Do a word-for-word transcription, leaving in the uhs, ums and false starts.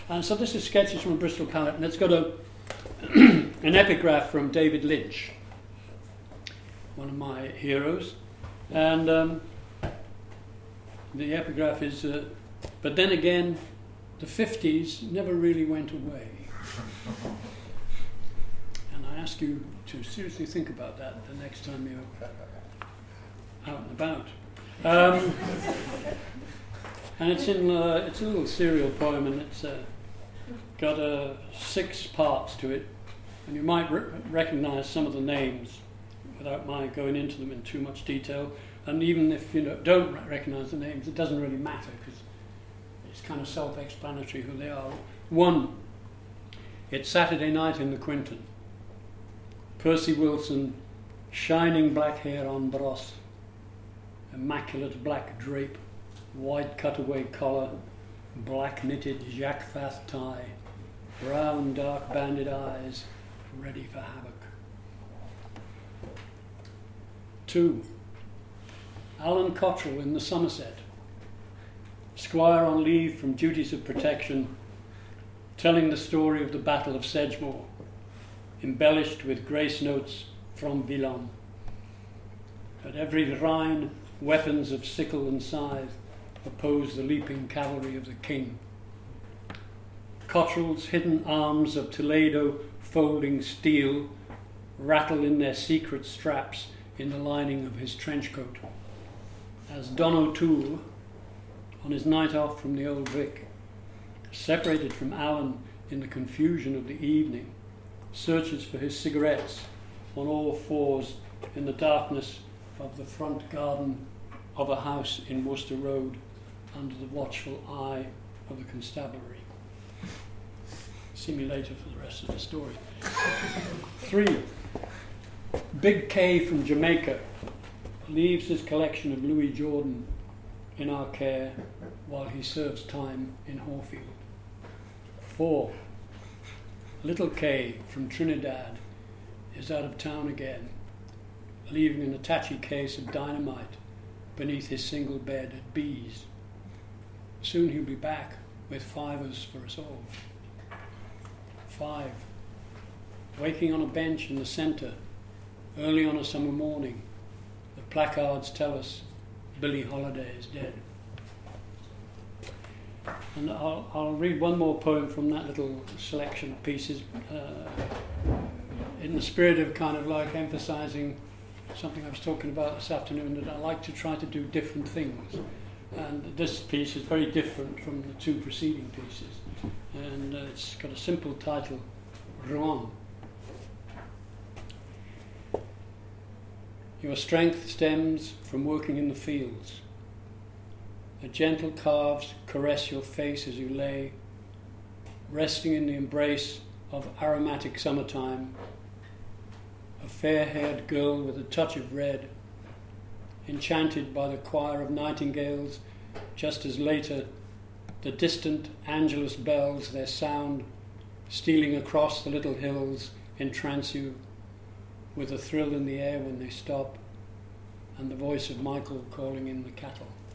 And so this is Sketches from a Bristol Palette, and it's got a an epigraph from David Lynch, one of my heroes. And um, the epigraph is, uh, but then again, the fifties never really went away. And I ask you to seriously think about that the next time you're out and about. Um, and it's in uh, it's a little serial poem, and it's uh, got uh, six parts to it, and you might re- recognise some of the names without my going into them in too much detail. And even if you know, don't recognise the names, it doesn't really matter because it's kind of self-explanatory who they are. One, it's Saturday night in the Quinton. Percy Wilson, shining black hair on Bros, immaculate black drape, white cutaway collar, black knitted Jacques Fath tie, brown dark banded eyes, ready for havoc. Two, Alan Cottrell in the Somerset, squire on leave from duties of protection, telling the story of the Battle of Sedgemoor, embellished with grace notes from Villon. At every Rhine, weapons of sickle and scythe oppose the leaping cavalry of the king. Cottrell's hidden arms of Toledo folding steel rattle in their secret straps in the lining of his trench coat, as Don O'Toole, on his night off from the Old Vic, separated from Alan in the confusion of the evening, searches for his cigarettes on all fours in the darkness of the front garden of a house in Worcester Road under the watchful eye of the constabulary. See me later for the rest of the story. Three, Big K from Jamaica leaves his collection of Louis Jordan in our care while he serves time in Horfield. Four, Little K from Trinidad is out of town again, leaving an attache case of dynamite beneath his single bed at B's. Soon he'll be back with fivers for us all. Five, waking on a bench in the centre, early on a summer morning, the placards tell us Billie Holiday is dead. And I'll, I'll read one more poem from that little selection of pieces uh, in the spirit of kind of like emphasising something I was talking about this afternoon, that I like to try to do different things. And this piece is very different from the two preceding pieces. And uh, it's got a simple title, Rouen. Your strength stems from working in the fields. The gentle calves caress your face as you lay, resting in the embrace of aromatic summertime. A fair-haired girl with a touch of red, enchanted by the choir of nightingales, just as later the distant Angelus bells, their sound stealing across the little hills, entrance you with a thrill in the air when they stop, and the voice of Michael calling in the cattle.